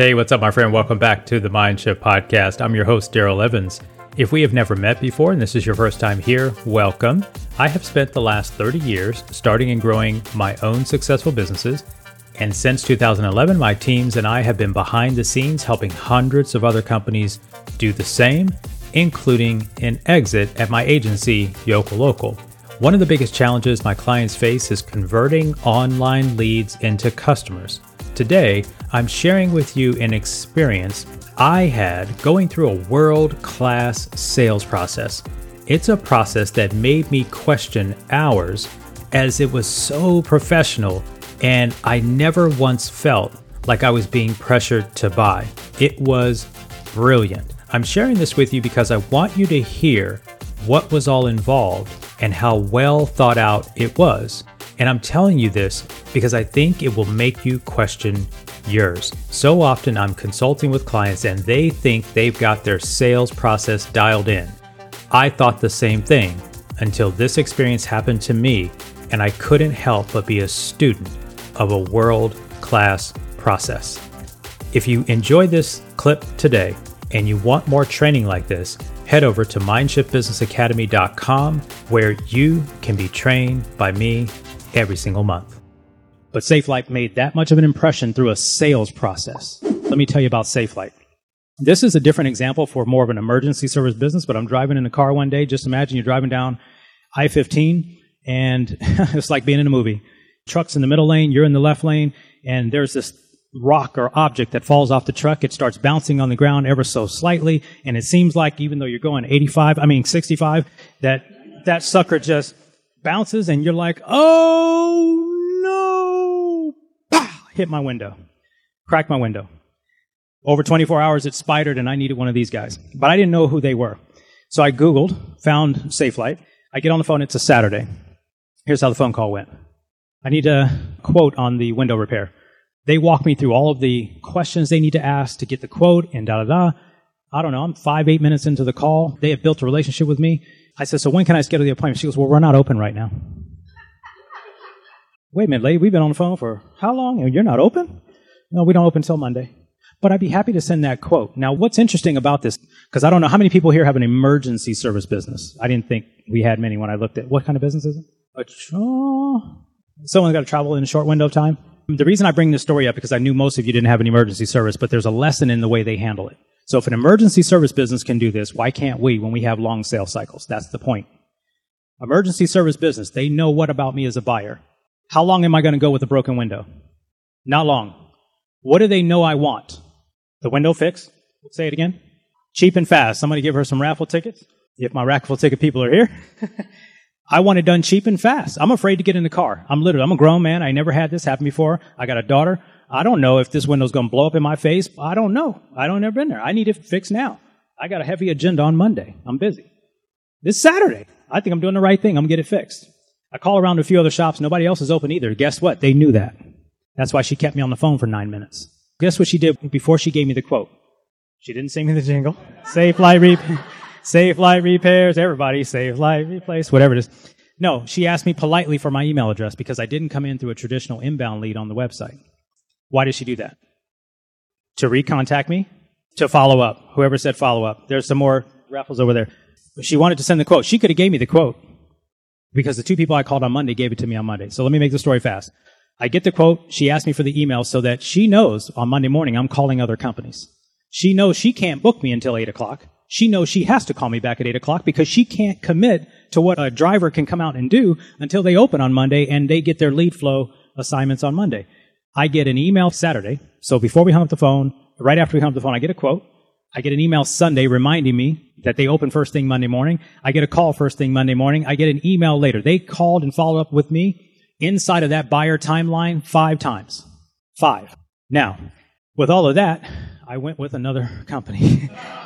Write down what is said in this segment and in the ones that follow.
Hey, what's up, my friend? Welcome back to the Mindshift Podcast. I'm your host, Daryl Evans. If we have never met before and this is your first time here, welcome. I have spent the last 30 years starting and growing my own successful businesses. And since 2011, my teams and I have been behind the scenes helping hundreds of other companies do the same, including an exit at my agency, Yokel Local. One of the biggest challenges my clients face is converting online leads into customers. Today, I'm sharing with you an experience I had going through a world-class sales process. It's a process that made me question ours as it was so professional and I never once felt like I was being pressured to buy. It was brilliant. I'm sharing this with you because I want you to hear what was all involved and how well thought out it was. And I'm telling you this because I think it will make you question yours. So often I'm consulting with clients and they think they've got their sales process dialed in. I thought the same thing until this experience happened to me and I couldn't help but be a student of a world-class process. If you enjoyed this clip today and you want more training like this, head over to MindshiftBusinessAcademy.com where you can be trained by me every single month. But Safelite made that much of an impression through a sales process. Let me tell you about Safelite. This is a different example for more of an emergency service business, but I'm driving in a car one day. Just imagine you're driving down I-15 and it's like being in a movie. Truck's in the middle lane, you're in the left lane, and there's this rock or object that falls off the truck. It starts bouncing on the ground ever so slightly, and it seems like even though you're going 65, that sucker just bounces, and you're like, oh no! Bah! Hit my window. Cracked my window. Over 24 hours, it spidered, and I needed one of these guys. But I didn't know who they were. So I Googled, found Safelite. I get on the phone, it's a Saturday. Here's how the phone call went. I need a quote on the window repair. They walk me through all of the questions they need to ask to get the quote and da-da-da. I don't know, I'm 8 minutes into the call. They have built a relationship with me. I said, so when can I schedule the appointment? She goes, well, we're not open right now. Wait a minute, lady, we've been on the phone for how long? And you're not open? No, we don't open until Monday. But I'd be happy to send that quote. Now, what's interesting about this, because I don't know how many people here have an emergency service business. I didn't think we had many when I looked at, what kind of business is it? Someone's got to travel in a short window of time. The reason I bring this story up because I knew most of you didn't have an emergency service, but there's a lesson in the way they handle it. So if an emergency service business can do this, why can't we when we have long sales cycles? That's the point. Emergency service business, they know what about me as a buyer. How long am I going to go with a broken window? Not long. What do they know I want? The window fix? Say it again. Cheap and fast. Somebody give her some raffle tickets. If my raffle ticket people are here. I want it done cheap and fast. I'm afraid to get in the car. I'm a grown man. I never had this happen before. I got a daughter. I don't know if this window's going to blow up in my face. I don't know. I don't ever been there. I need it fixed now. I got a heavy agenda on Monday. I'm busy. This Saturday, I think I'm doing the right thing. I'm going to get it fixed. I call around to a few other shops. Nobody else is open either. Guess what? They knew that. That's why she kept me on the phone for 9 minutes. Guess what she did before she gave me the quote? She didn't sing me the jingle. Safelite repairs, everybody, Safelite replace, whatever it is. No, she asked me politely for my email address because I didn't come in through a traditional inbound lead on the website. Why did she do that? To recontact me? To follow up. Whoever said follow up. There's some more raffles over there. She wanted to send the quote. She could have gave me the quote because the two people I called on Monday gave it to me on Monday. So let me make the story fast. I get the quote. She asked me for the email so that she knows on Monday morning I'm calling other companies. She knows she can't book me until 8 o'clock. She knows she has to call me back at 8 o'clock because she can't commit to what a driver can come out and do until they open on Monday and they get their lead flow assignments on Monday. I get an email Saturday. So before we hung up the phone, right after we hung up the phone, I get a quote. I get an email Sunday reminding me that they open first thing Monday morning. I get a call first thing Monday morning. I get an email later. They called and followed up with me inside of that buyer timeline 5 times. 5. Now, with all of that, I went with another company.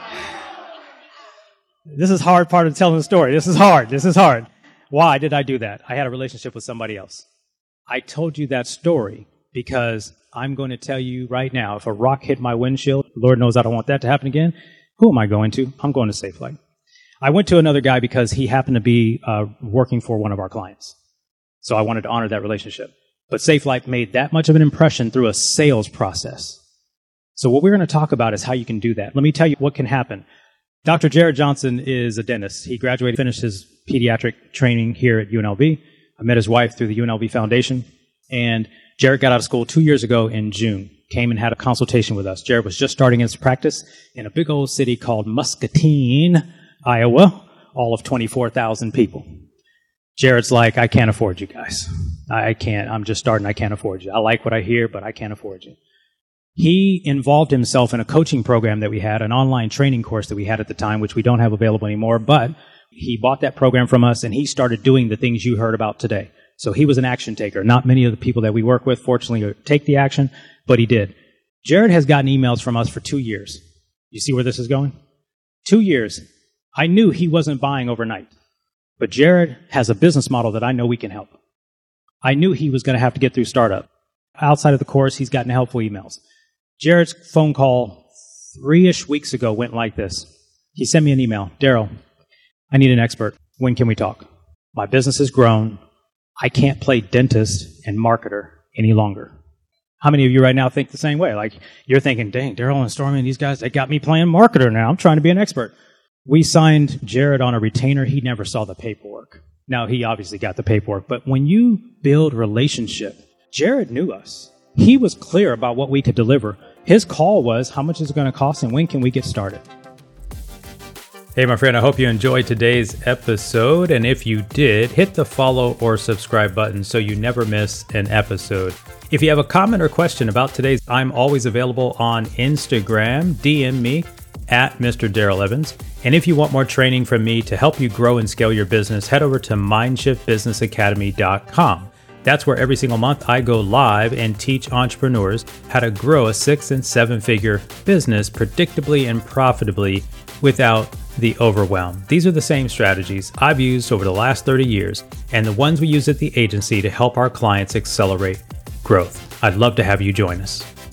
This is hard part of telling the story. This is hard. Why did I do that? I had a relationship with somebody else. I told you that story because I'm going to tell you right now, if a rock hit my windshield, Lord knows I don't want that to happen again, who am I going to? I'm going to Safelite. I went to another guy because he happened to be working for one of our clients. So I wanted to honor that relationship. But Safelite made that much of an impression through a sales process. So what we're going to talk about is how you can do that. Let me tell you what can happen. Dr. Jared Johnson is a dentist. He graduated, finished his pediatric training here at UNLV. I met his wife through the UNLV Foundation. And Jared got out of school 2 years ago in June, came and had a consultation with us. Jared was just starting his practice in a big old city called Muscatine, Iowa, all of 24,000 people. Jared's like, I can't afford you guys. I'm just starting. I can't afford you. I like what I hear, but I can't afford you. He involved himself in a coaching program that we had, an online training course that we had at the time, which we don't have available anymore, but he bought that program from us and he started doing the things you heard about today. So he was an action taker. Not many of the people that we work with, fortunately, take the action, but he did. Jared has gotten emails from us for 2 years. You see where this is going? 2 years. I knew he wasn't buying overnight, but Jared has a business model that I know we can help. I knew he was going to have to get through startup. Outside of the course, he's gotten helpful emails. Jared's phone call 3-ish weeks ago went like this. He sent me an email. Daryl, I need an expert. When can we talk? My business has grown. I can't play dentist and marketer any longer. How many of you right now think the same way? Like, you're thinking, dang, Daryl and Stormy and these guys, they got me playing marketer now. I'm trying to be an expert. We signed Jared on a retainer. He never saw the paperwork. Now, he obviously got the paperwork. But when you build relationship, Jared knew us. He was clear about what we could deliver. His call was, how much is it going to cost and when can we get started? Hey, my friend, I hope you enjoyed today's episode. And if you did, hit the follow or subscribe button so you never miss an episode. If you have a comment or question about today's, I'm always available on Instagram. DM me at Mr. Daryl Evans. And if you want more training from me to help you grow and scale your business, head over to MindshiftBusinessAcademy.com. That's where every single month I go live and teach entrepreneurs how to grow a 6- and 7-figure business predictably and profitably without the overwhelm. These are the same strategies I've used over the last 30 years and the ones we use at the agency to help our clients accelerate growth. I'd love to have you join us.